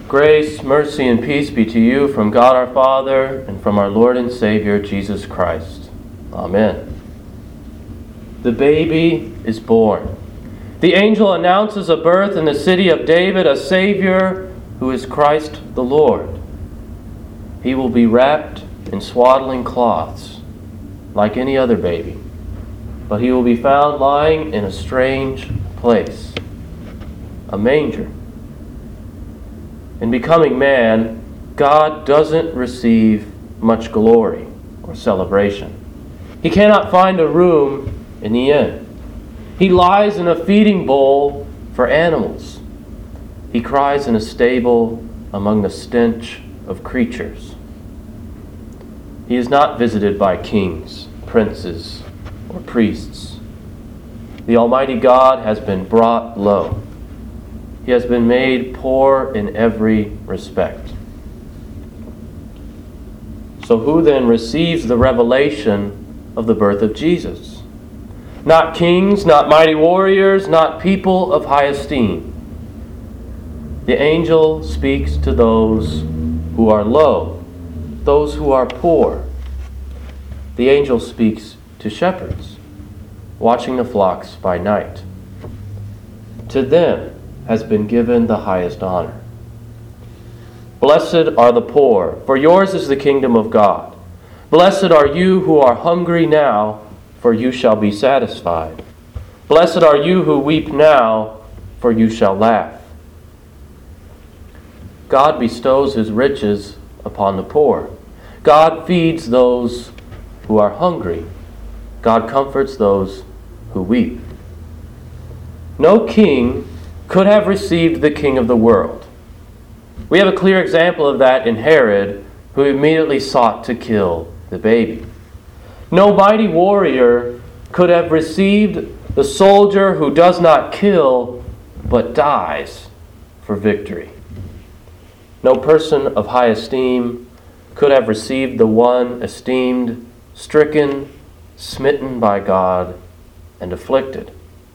Grace, mercy, and peace be to you from God our Father and from our Lord and Savior Jesus Christ. Amen. The baby is born. The angel announces a birth in the city of David, a Savior who is Christ the Lord. He will be wrapped in swaddling cloths like any other baby, but he will be found lying in a strange place, a manger. In becoming man, God doesn't receive much glory or celebration. He cannot find a room in the inn. He lies in a feeding bowl for animals. He cries in a stable among the stench of creatures. He is not visited by kings, princes, or priests. The Almighty God has been brought low. He has been made poor in every respect. So who then receives the revelation of the birth of Jesus? Not kings, not mighty warriors, not people of high esteem. The angel speaks to those who are low, those who are poor. The angel speaks to shepherds, watching the flocks by night. To them has been given the highest honor. Blessed are the poor, for yours is the kingdom of God. Blessed are you who are hungry now, for you shall be satisfied. Blessed are you who weep now, for you shall laugh. God bestows his riches upon the poor. God feeds those who are hungry. God comforts those who weep. No king could have received the king of the world. We have a clear example of that in Herod, who immediately sought to kill the baby. No mighty warrior could have received the soldier who does not kill but dies for victory. No person of high esteem could have received the one esteemed, stricken, smitten by God, and afflicted.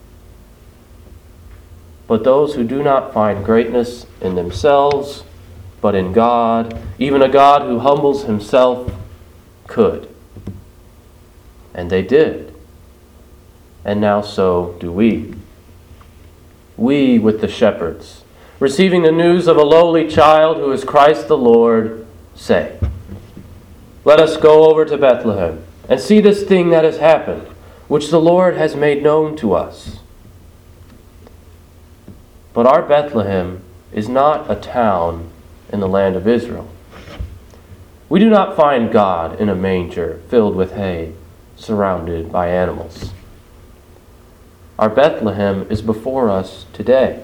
But those who do not find greatness in themselves, but in God, even a God who humbles himself, could. And they did. And now so do we. We, with the shepherds, receiving the news of a lowly child who is Christ the Lord, say, "Let us go over to Bethlehem and see this thing that has happened, which the Lord has made known to us." But our Bethlehem is not a town in the land of Israel. We do not find God in a manger filled with hay, surrounded by animals. Our Bethlehem is before us today.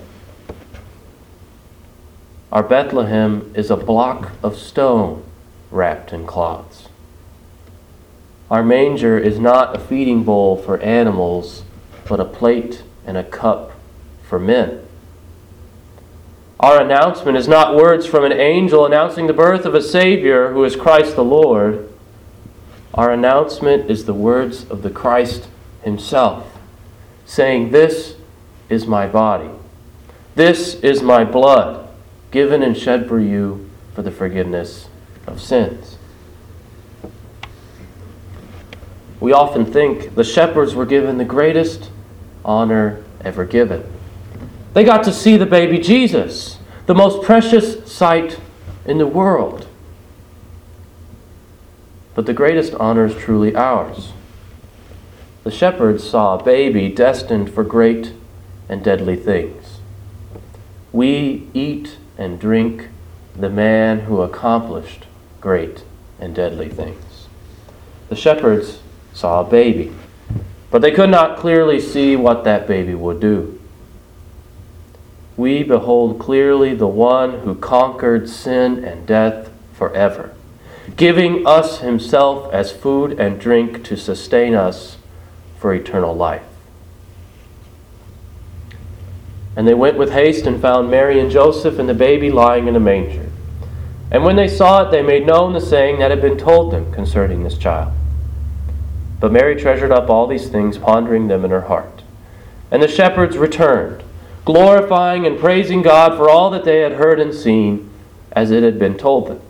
Our Bethlehem is a block of stone wrapped in cloths. Our manger is not a feeding bowl for animals, but a plate and a cup for men. Our announcement is not words from an angel announcing the birth of a Savior who is Christ the Lord. Our announcement is the words of the Christ himself, saying, "This is my body. This is my blood, given and shed for you for the forgiveness of sins." We often think the shepherds were given the greatest honor ever given. They got to see the baby Jesus, the most precious sight in the world. But the greatest honor is truly ours. The shepherds saw a baby destined for great and deadly things. We eat and drink the man who accomplished great and deadly things. The shepherds saw a baby, but they could not clearly see what that baby would do. We behold clearly the one who conquered sin and death forever, giving us himself as food and drink to sustain us for eternal life. And they went with haste and found Mary and Joseph and the baby lying in a manger. And when they saw it, they made known the saying that had been told them concerning this child. But Mary treasured up all these things, pondering them in her heart. And the shepherds returned, glorifying and praising God for all that they had heard and seen, as it had been told them.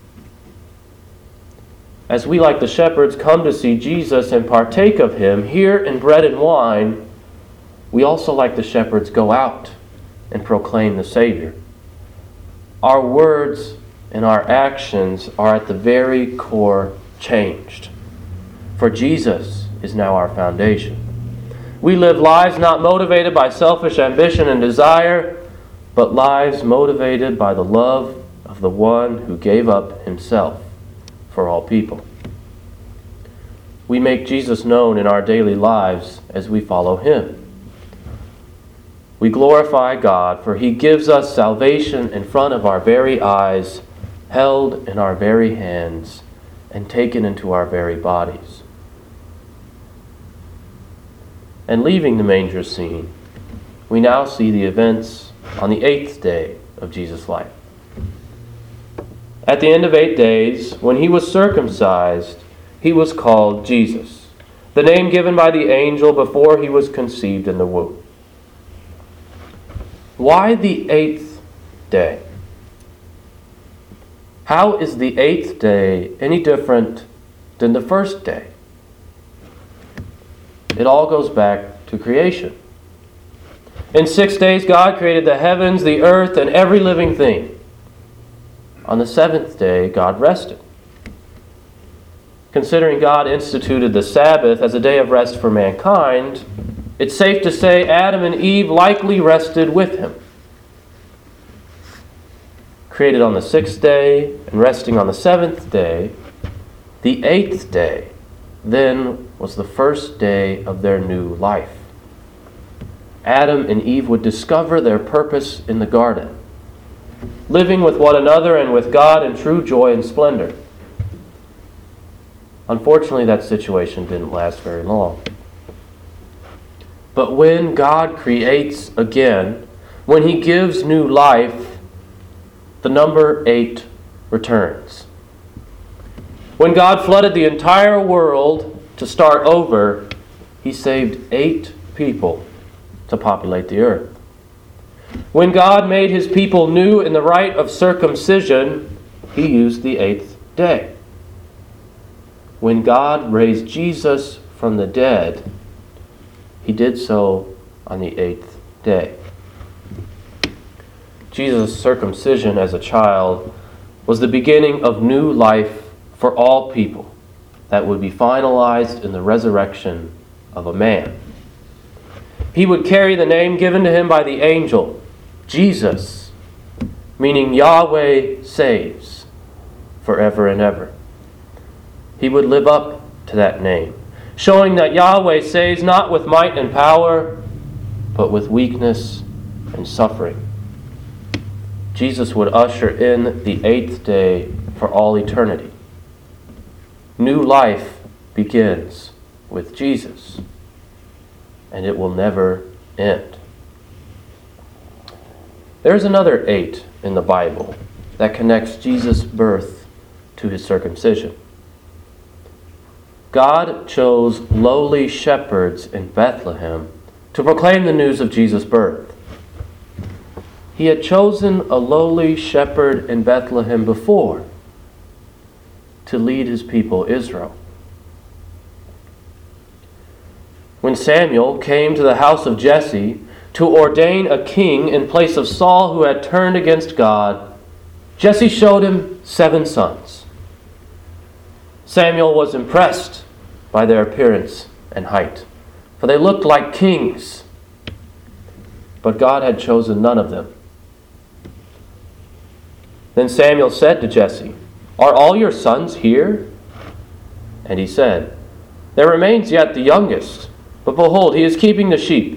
As we, like the shepherds, come to see Jesus and partake of him here in bread and wine, we also, like the shepherds, go out and proclaim the Savior. Our words and our actions are at the very core changed. For Jesus is now our foundation. We live lives not motivated by selfish ambition and desire, but lives motivated by the love of the one who gave up himself for all people. We make Jesus known in our daily lives as we follow him. We glorify God, for he gives us salvation in front of our very eyes, held in our very hands, and taken into our very bodies. And leaving the manger scene, we now see the events on the 8th day of Jesus' life. At the end of 8 days, when he was circumcised, he was called Jesus, the name given by the angel before he was conceived in the womb. Why the 8th day? How is the 8th day any different than the first day? It all goes back to creation. In 6 days, God created the heavens, the earth, and every living thing. On the 7th day, God rested. Considering God instituted the Sabbath as a day of rest for mankind, it's safe to say Adam and Eve likely rested with him. Created on the 6th day and resting on the 7th day, the 8th day then was the first day of their new life. Adam and Eve would discover their purpose in the garden, living with one another and with God in true joy and splendor. Unfortunately, that situation didn't last very long. But when God creates again, when he gives new life, the number 8 returns. When God flooded the entire world to start over, he saved 8 people to populate the earth. When God made his people new in the rite of circumcision, he used the 8th day. When God raised Jesus from the dead, he did so on the 8th day. Jesus' circumcision as a child was the beginning of new life for all people that would be finalized in the resurrection of a man. He would carry the name given to him by the angel, Jesus, meaning Yahweh saves forever and ever. He would live up to that name, showing that Yahweh saves not with might and power, but with weakness and suffering. Jesus would usher in the 8th day for all eternity. New life begins with Jesus, and it will never end. There's another 8 in the Bible that connects Jesus' birth to his circumcision. God chose lowly shepherds in Bethlehem to proclaim the news of Jesus' birth. He had chosen a lowly shepherd in Bethlehem before to lead his people Israel. When Samuel came to the house of Jesse to ordain a king in place of Saul who had turned against God, Jesse showed him 7 sons. Samuel was impressed by their appearance and height, for they looked like kings. But God had chosen none of them. Then Samuel said to Jesse, "Are all your sons here?" And he said, "There remains yet the youngest, but behold, he is keeping the sheep."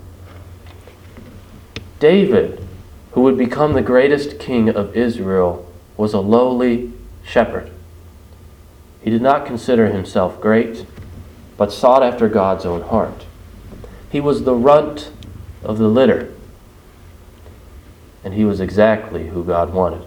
David, who would become the greatest king of Israel, was a lowly shepherd. He did not consider himself great, but sought after God's own heart. He was the runt of the litter, and he was exactly who God wanted.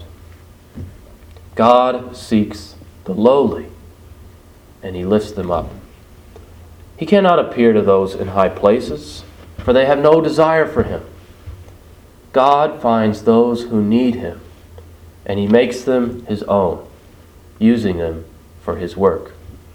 God seeks the lowly, and he lifts them up. He cannot appear to those in high places, for they have no desire for him. God finds those who need him and he makes them his own, using them for his work.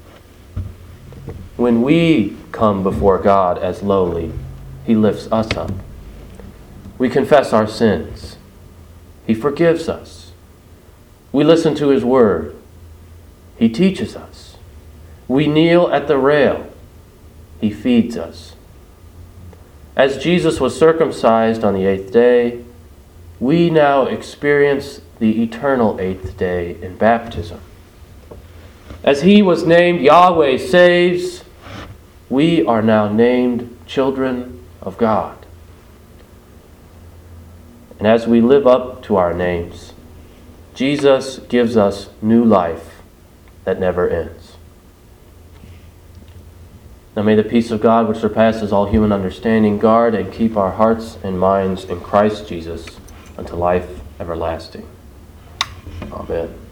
When we come before God as lowly, he lifts us up. We confess our sins. He forgives us. We listen to his word. He teaches us. We kneel at the rail. He feeds us. As Jesus was circumcised on the 8th day, we now experience the eternal 8th day in baptism. As he was named Yahweh Saves, we are now named children of God. And as we live up to our names, Jesus gives us new life that never ends. Now may the peace of God, which surpasses all human understanding, guard and keep our hearts and minds in Christ Jesus unto life everlasting. Amen.